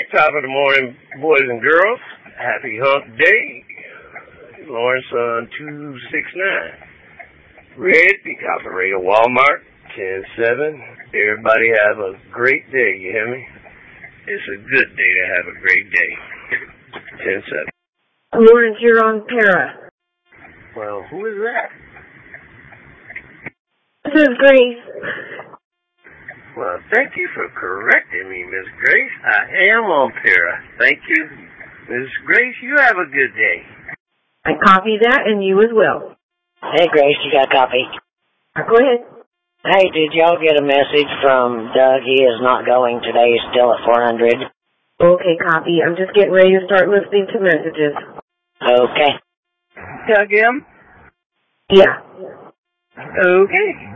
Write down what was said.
top of the morning, boys and girls. Happy hump day. Lawrence on 269. Red, pick out the radio Walmart, 10-7. Everybody have a great day, you hear me? It's a good day to have a great day. 10-7. Lawrence, you're on Para. Well, who is that? This is Grace. Well, thank you for correcting me, Miss Grace. I am on Para. Thank you. Miss Grace, you have a good day. I copy that, and you as well. Hey, Grace, you got a copy? Go ahead. Hey, did y'all get a message from Doug? He is not going today. He's still at 400. Okay, copy. I'm just getting ready to start listening to messages. Okay. Doug M? Yeah. Okay.